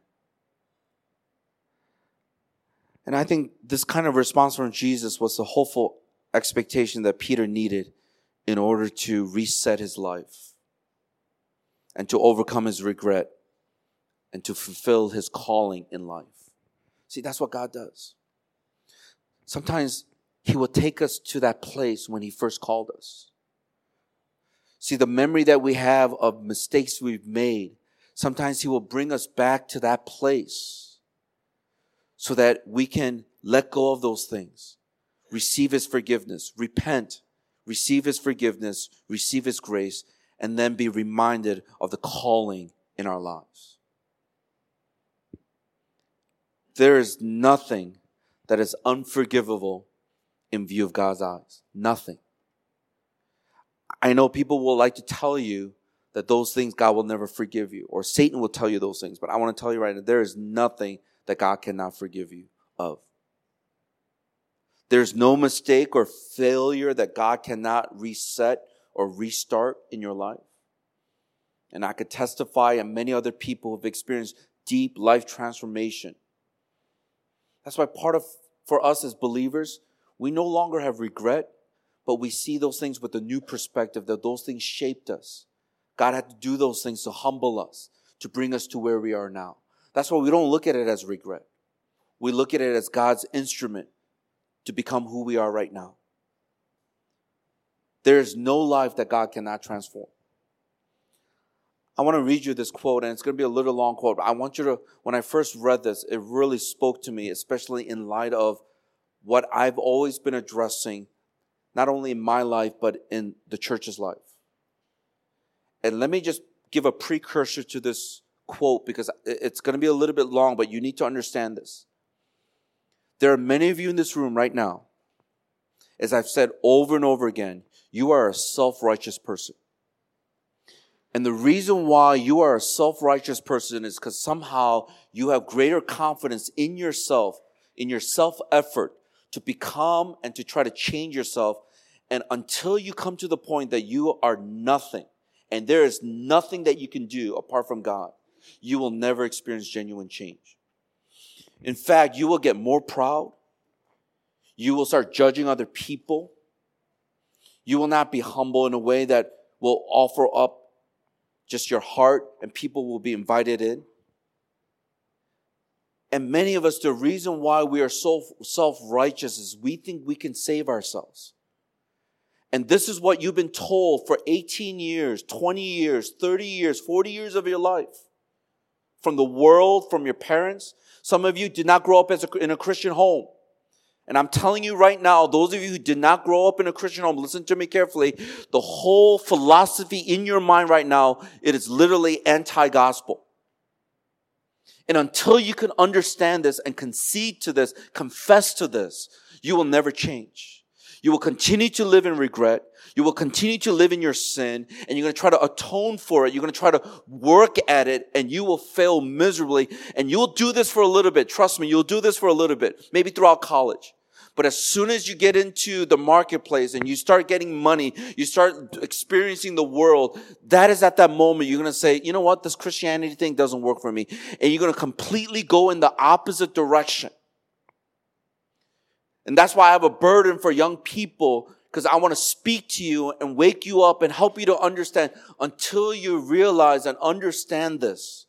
And I think this kind of response from Jesus was the hopeful expectation that Peter needed in order to reset his life and to overcome his regret and to fulfill his calling in life. See, that's what God does. Sometimes he will take us to that place when he first called us. See, the memory that we have of mistakes we've made, sometimes he will bring us back to that place so that we can let go of those things, receive his forgiveness, repent, receive his forgiveness, receive his grace, and then be reminded of the calling in our lives. There is nothing that is unforgivable in view of God's eyes. Nothing. I know people will like to tell you that those things God will never forgive you, or Satan will tell you those things, but I want to tell you right now, there is nothing that God cannot forgive you of. There's no mistake or failure that God cannot reset or restart in your life. And I could testify, and many other people have experienced deep life transformation. That's why part of, for us as believers, we no longer have regret, but we see those things with a new perspective, that those things shaped us. God had to do those things to humble us, to bring us to where we are now. That's why we don't look at it as regret. We look at it as God's instrument to become who we are right now. There is no life that God cannot transform. I want to read you this quote, and it's going to be a little long quote. But I want you to, when I first read this, it really spoke to me, especially in light of what I've always been addressing, not only in my life, but in the church's life. And let me just give a precursor to this quote, because it's going to be a little bit long, but you need to understand this. There are many of you in this room right now, as I've said over and over again, you are a self-righteous person. And the reason why you are a self-righteous person is because somehow you have greater confidence in yourself, in your self-effort to become and to try to change yourself. And until you come to the point that you are nothing, and there is nothing that you can do apart from God, you will never experience genuine change. In fact, you will get more proud. You will start judging other people. You will not be humble in a way that will offer up just your heart, and people will be invited in. And many of us, the reason why we are so self-righteous is we think we can save ourselves. And this is what you've been told for eighteen years, twenty years, thirty years, forty years of your life. From the world, from your parents. Some of you did not grow up as a, in a Christian home. And I'm telling you right now, those of you who did not grow up in a Christian home, listen to me carefully. The whole philosophy in your mind right now, it is literally anti-gospel. And until you can understand this and concede to this, confess to this, you will never change. You will continue to live in regret. You will continue to live in your sin, and you're going to try to atone for it. You're going to try to work at it, and you will fail miserably. And you'll do this for a little bit. Trust me, you'll do this for a little bit, maybe throughout college. But as soon as you get into the marketplace and you start getting money, you start experiencing the world, that is at that moment you're going to say, you know what, this Christianity thing doesn't work for me. And you're going to completely go in the opposite direction. And that's why I have a burden for young people, because I want to speak to you and wake you up and help you to understand until you realize and understand this.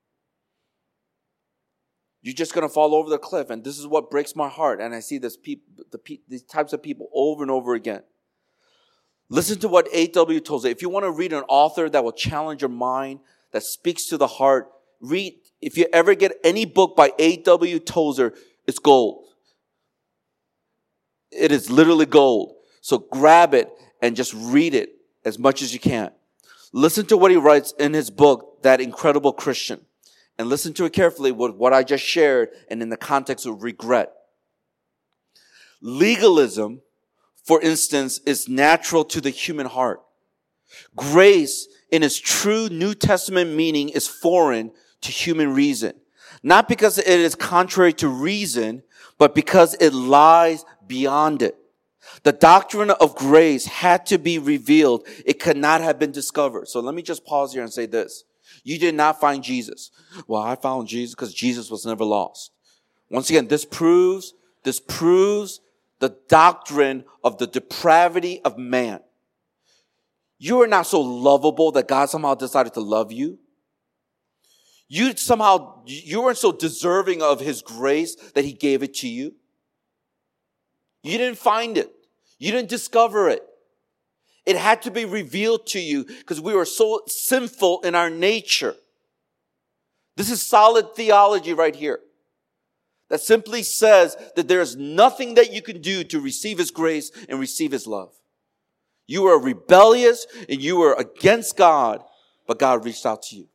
You're just going to fall over the cliff. And this is what breaks my heart. And I see this peop- the pe- these types of people over and over again. Listen to what A W Tozer. If you want to read an author that will challenge your mind, that speaks to the heart, read. If you ever get any book by A W Tozer, it's gold. It is literally gold. So grab it and just read it as much as you can. Listen to what he writes in his book, That Incredible Christian. And listen to it carefully with what I just shared and in the context of regret. Legalism for instance, is natural to the human heart. Grace, in its true New Testament meaning, is foreign to human reason. Not because it is contrary to reason, but because it lies beyond it. The doctrine of grace had to be revealed. It could not have been discovered. So let me just pause here and say this. You did not find Jesus. Well, I found Jesus because Jesus was never lost. Once again, this proves, this proves the doctrine of the depravity of man. You are not so lovable that God somehow decided to love you. You somehow, you weren't so deserving of His grace that He gave it to you. You didn't find it. You didn't discover it. It had to be revealed to you because we were so sinful in our nature. This is solid theology right here. That simply says that there is nothing that you can do to receive His grace and receive His love. You were rebellious and you were against God, but God reached out to you.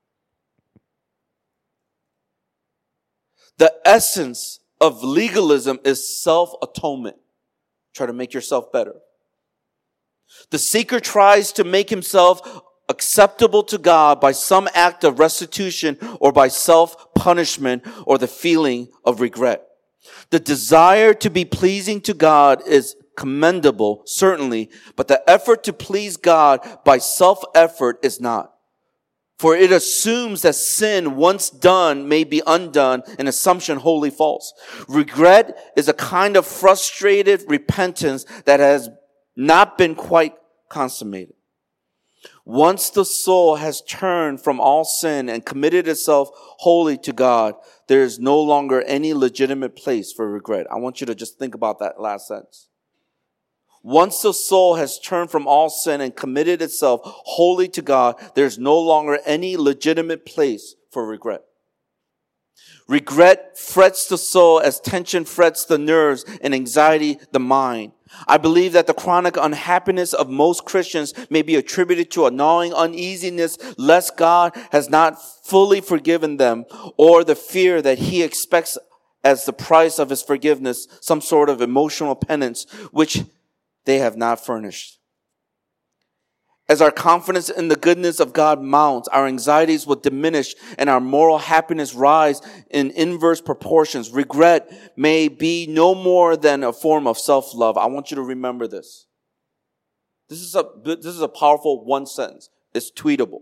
The essence of legalism is self-atonement. Try to make yourself better. The seeker tries to make himself acceptable to God by some act of restitution or by self-punishment or the feeling of regret. The desire to be pleasing to God is commendable, certainly, but the effort to please God by self-effort is not. For it assumes that sin once done may be undone, an assumption wholly false. Regret is a kind of frustrated repentance that has not been quite consummated. Once the soul has turned from all sin and committed itself wholly to God, there is no longer any legitimate place for regret. I want you to just think about that last sentence. Once the soul has turned from all sin and committed itself wholly to God, there's no longer any legitimate place for regret. Regret frets the soul as tension frets the nerves and anxiety the mind. I believe that the chronic unhappiness of most Christians may be attributed to a gnawing uneasiness lest God has not fully forgiven them, or the fear that He expects as the price of His forgiveness some sort of emotional penance, which they have not furnished. As our confidence in the goodness of God mounts, our anxieties will diminish and our moral happiness rise in inverse proportions. Regret may be no more than a form of self-love. I want you to remember this. This is a, this is a powerful one sentence. It's tweetable.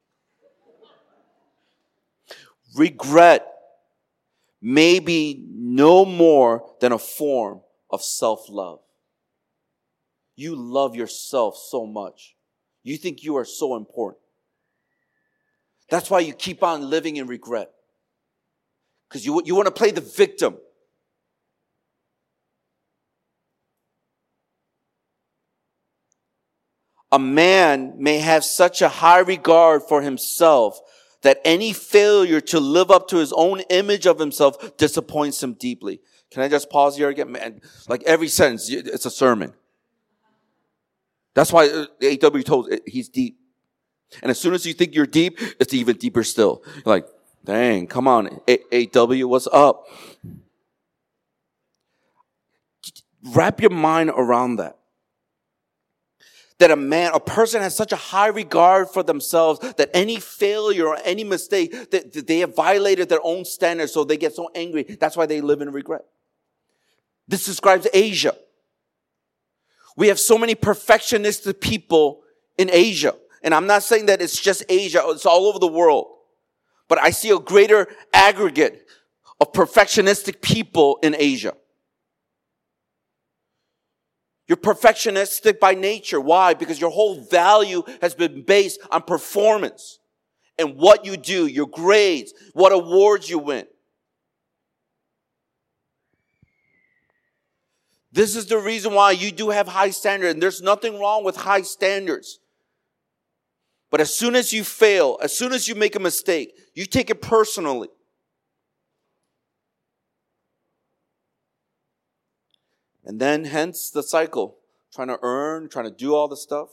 Regret may be no more than a form of self-love. You love yourself so much. You think you are so important. That's why you keep on living in regret. Because you, you want to play the victim. A man may have such a high regard for himself that any failure to live up to his own image of himself disappoints him deeply. Can I just pause here again? Man, like every sentence, it's a sermon. That's why A W told he's deep. And as soon as you think you're deep, it's even deeper still. You're like, dang, come on, A W, what's up? Wrap your mind around that. That a man, a person has such a high regard for themselves that any failure or any mistake, that, that they have violated their own standards, so they get so angry. That's why they live in regret. This describes Asia. We have so many perfectionistic people in Asia. And I'm not saying that it's just Asia, it's all over the world. But I see a greater aggregate of perfectionistic people in Asia. You're perfectionistic by nature. Why? Because your whole value has been based on performance and what you do, your grades, what awards you win. This is the reason why you do have high standards, and there's nothing wrong with high standards. But as soon as you fail, as soon as you make a mistake, you take it personally. And then hence the cycle, trying to earn, trying to do all the stuff.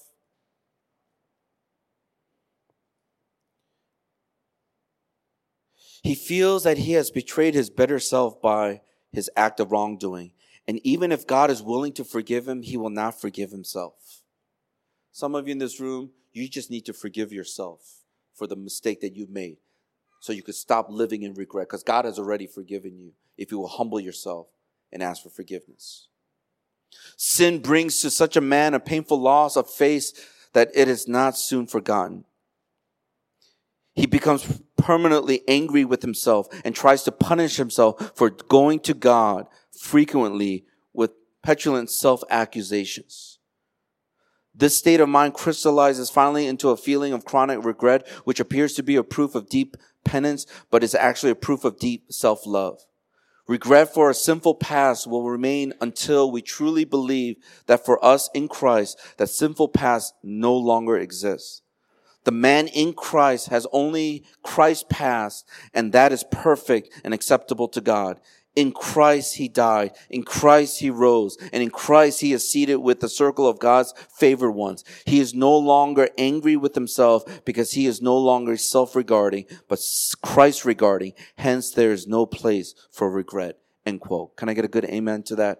He feels that he has betrayed his better self by his act of wrongdoing. And even if God is willing to forgive him, he will not forgive himself. Some of you in this room, you just need to forgive yourself for the mistake that you've made so you could stop living in regret, because God has already forgiven you if you will humble yourself and ask for forgiveness. Sin brings to such a man a painful loss of faith that it is not soon forgotten. He becomes permanently angry with himself and tries to punish himself for going to God frequently with petulant self-accusations. This state of mind crystallizes finally into a feeling of chronic regret, which appears to be a proof of deep penance, but is actually a proof of deep self-love. Regret for a sinful past will remain until we truly believe that for us in Christ, that sinful past no longer exists. The man in Christ has only Christ's past, and that is perfect and acceptable to God. In Christ he died, in Christ he rose, and in Christ he is seated with the circle of God's favored ones. He is no longer angry with himself because he is no longer self-regarding, but Christ-regarding. Hence there is no place for regret. End quote. Can I get a good amen to that?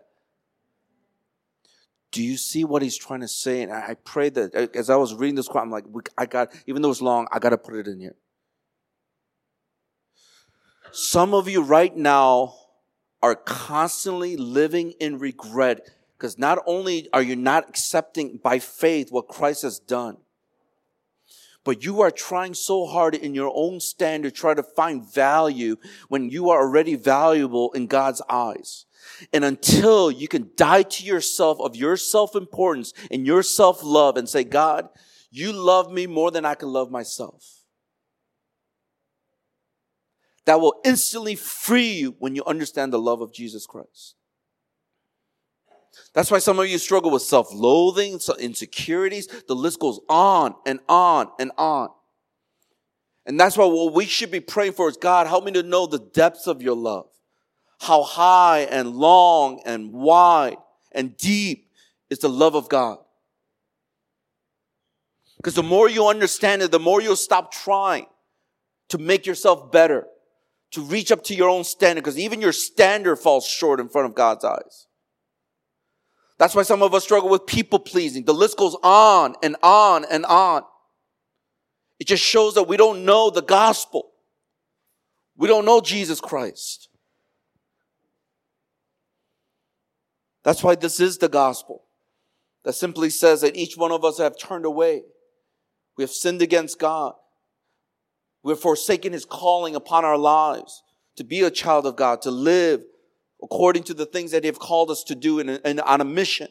Do you see what he's trying to say? And I pray that as I was reading this quote, I'm like, I got, even though it's long, I got to put it in here. Some of you right now are constantly living in regret because not only are you not accepting by faith what Christ has done, but you are trying so hard in your own standard to try to find value when you are already valuable in God's eyes. And until you can die to yourself of your self-importance and your self-love and say, God, you love me more than I can love myself. That will instantly free you when you understand the love of Jesus Christ. That's why some of you struggle with self-loathing, insecurities. The list goes on and on and on. And that's why what we should be praying for is, God, help me to know the depths of your love. How high and long and wide and deep is the love of God. Because the more you understand it, the more you'll stop trying to make yourself better, to reach up to your own standard, because even your standard falls short in front of God's eyes. That's why some of us struggle with people pleasing. The list goes on and on and on. It just shows that we don't know the gospel. We don't know Jesus Christ. That's why this is the gospel that simply says that each one of us have turned away. We have sinned against God. We have forsaken his calling upon our lives to be a child of God, to live according to the things that he has called us to do in a, in, on a mission.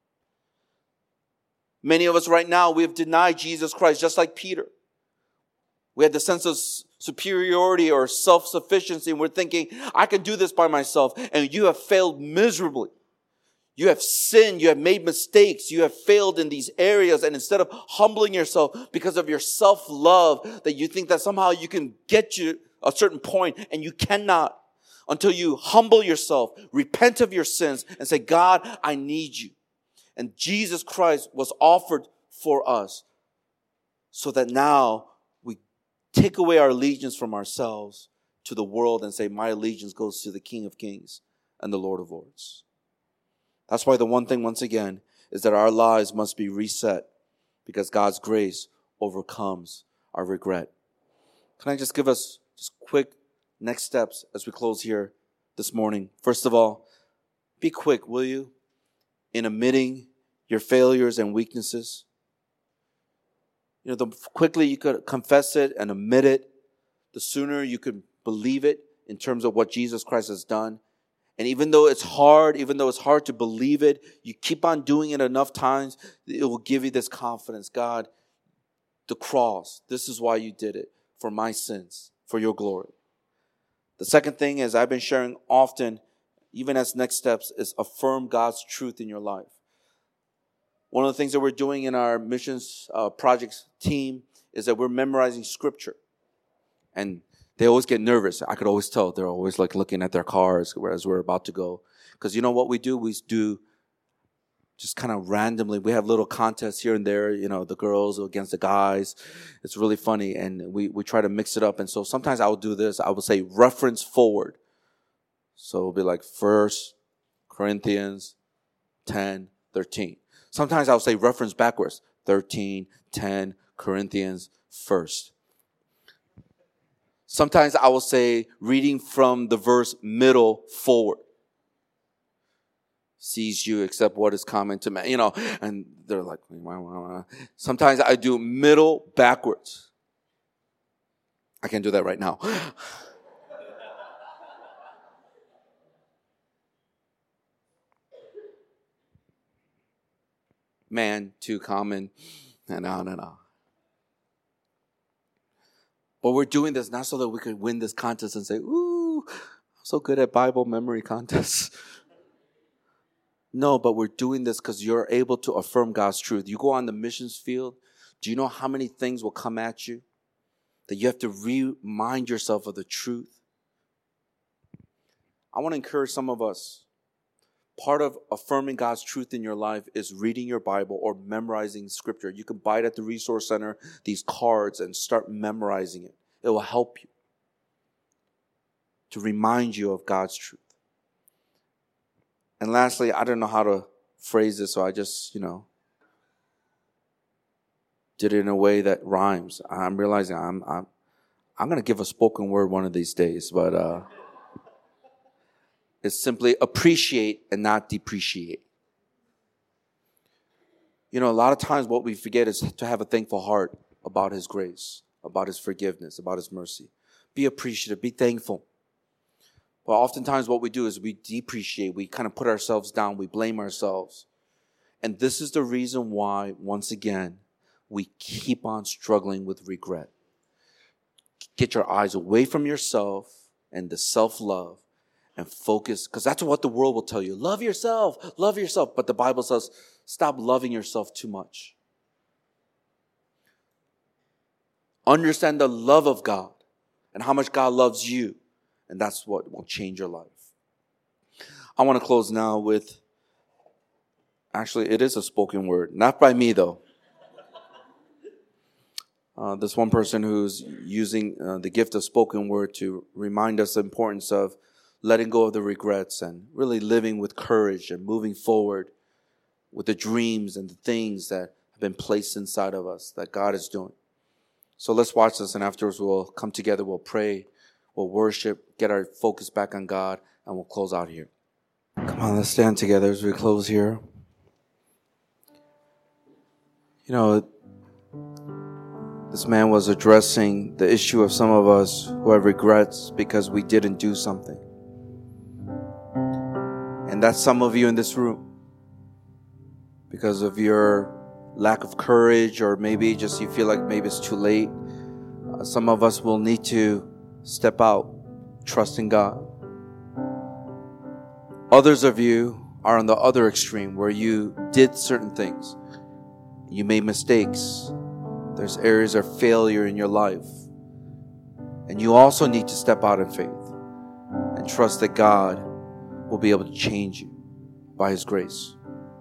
Many of us right now, we have denied Jesus Christ, just like Peter. We had the sense of superiority or self-sufficiency, and we're thinking, I can do this by myself. And you have failed miserably. You have sinned. You have made mistakes. You have failed in these areas. And instead of humbling yourself because of your self-love, that you think that somehow you can get to a certain point, and you cannot until you humble yourself, repent of your sins, and say, God, I need you. And Jesus Christ was offered for us so that now we take away our allegiance from ourselves to the world and say, my allegiance goes to the King of Kings and the Lord of Lords. That's why the one thing, once again, is that our lives must be reset because God's grace overcomes our regret. Can I just give us just quick next steps as we close here this morning? First of all, be quick, will you, in admitting your failures and weaknesses. You know, the quickly you could confess it and admit it, the sooner you could believe it in terms of what Jesus Christ has done. And even though it's hard, even though it's hard to believe it, you keep on doing it enough times, it will give you this confidence. God, the cross, this is why you did it, for my sins, for your glory. The second thing is, I've been sharing often, even as next steps, is affirm God's truth in your life. One of the things that we're doing in our missions uh, projects team is that we're memorizing scripture. And they always get nervous. I could always tell. They're always like looking at their cars as we're about to go. Because you know what we do? We do just kind of randomly. We have little contests here and there, you know, the girls against the guys. It's really funny. And we, we try to mix it up. And so sometimes I will do this. I will say reference forward. So it'll be like First Corinthians ten, thirteen. Sometimes I'll say reference backwards. thirteen, ten, Corinthians first. Sometimes I will say reading from the verse middle forward. Sees you accept what is common to man. You know, and they're like, wah, wah, wah. Sometimes I do middle backwards. I can't do that right now. Man, too common, and on and on. But we're doing this not so that we could win this contest and say, ooh, I'm so good at Bible memory contests. No, but we're doing this because you're able to affirm God's truth. You go on the missions field, do you know how many things will come at you? That you have to remind yourself of the truth. I want to encourage some of us. Part of affirming God's truth in your life is reading your Bible or memorizing scripture. You can buy it at the resource center, these cards, and start memorizing it. It will help you to remind you of God's truth. And lastly, I don't know how to phrase this, so I just, you know, did it in a way that rhymes. I'm realizing I'm I'm I'm going to give a spoken word one of these days, but uh it's simply appreciate and not depreciate. You know, a lot of times what we forget is to have a thankful heart about His grace, about His forgiveness, about His mercy. Be appreciative, be thankful. But oftentimes what we do is we depreciate, we kind of put ourselves down, we blame ourselves. And this is the reason why, once again, we keep on struggling with regret. Get your eyes away from yourself and the self-love. And focus, because that's what the world will tell you. Love yourself, love yourself. But the Bible says, stop loving yourself too much. Understand the love of God and how much God loves you. And that's what will change your life. I want to close now with, actually, it is a spoken word. Not by me, though. Uh, this one person who's using uh, the gift of spoken word to remind us the importance of letting go of the regrets and really living with courage and moving forward with the dreams and the things that have been placed inside of us that God is doing. So let's watch this, and afterwards we'll come together, we'll pray, we'll worship, get our focus back on God, and we'll close out here. Come on, let's stand together as we close here. You know, this man was addressing the issue of some of us who have regrets because we didn't do something. And that's some of you in this room. Because of your lack of courage, or maybe just you feel like maybe it's too late. Uh, some of us will need to step out, trust in God. Others of you are on the other extreme where you did certain things. You made mistakes. There's areas of failure in your life. And you also need to step out in faith and trust that God will be able to change you by His grace.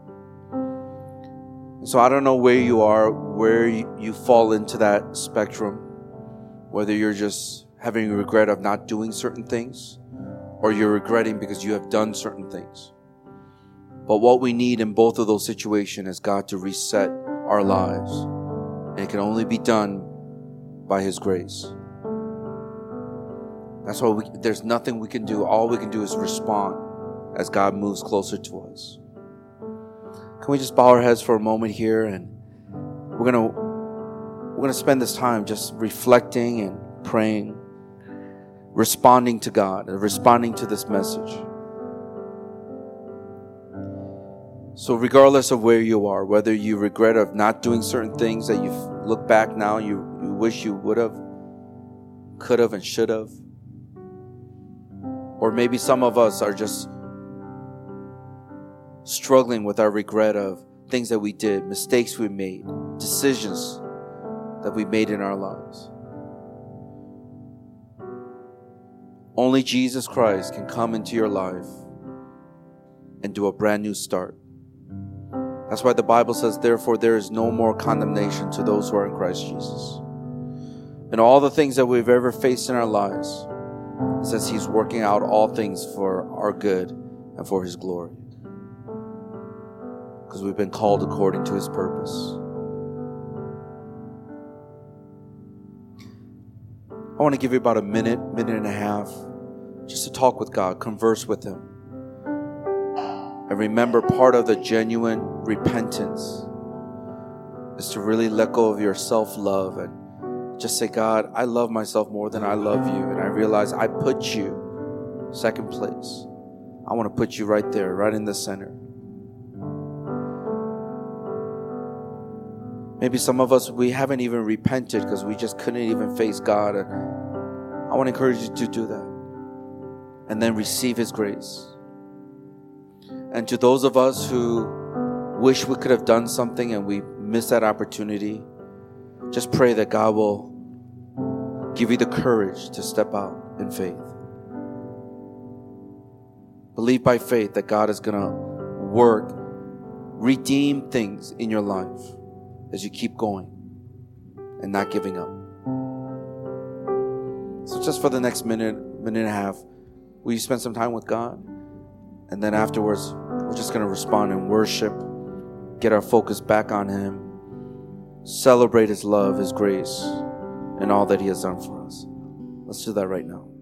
So I don't know where you are, where you, you fall into that spectrum, whether you're just having a regret of not doing certain things, or you're regretting because you have done certain things. But what we need in both of those situations is God to reset our lives. And it can only be done by His grace. That's why we, there's nothing we can do. All we can do is respond as God moves closer to us. Can we just bow our heads for a moment here, and we're gonna we're gonna spend this time just reflecting and praying, responding to God and responding to this message. So regardless of where you are, whether you regret of not doing certain things that you look back now, you, you wish you would have, could have, and should have, or maybe some of us are just struggling with our regret of things that we did, mistakes we made, decisions that we made in our lives. Only Jesus Christ can come into your life and do a brand new start. That's why the Bible says, therefore, there is no more condemnation to those who are in Christ Jesus. And all the things that we've ever faced in our lives, it says He's working out all things for our good and for His glory. because we've been called according to His purpose. I want to give you about a minute, minute and a half, just to talk with God, converse with Him. And remember, part of the genuine repentance is to really let go of your self-love and just say, God, I love myself more than I love you. And I realize I put you second place. I want to put you right there, right in the center. Maybe some of us, we haven't even repented because we just couldn't even face God. And I want to encourage you to do that. And then receive His grace. And to those of us who wish we could have done something and we missed that opportunity, just pray that God will give you the courage to step out in faith. Believe by faith that God is going to work, redeem things in your life as you keep going and not giving up. So just for the next minute, minute and a half, will you spend some time with God? And then afterwards, we're just going to respond in worship, get our focus back on Him, celebrate His love, His grace, and all that He has done for us. Let's do that right now.